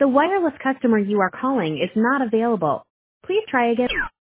The wireless customer you are calling is not available. Please try again.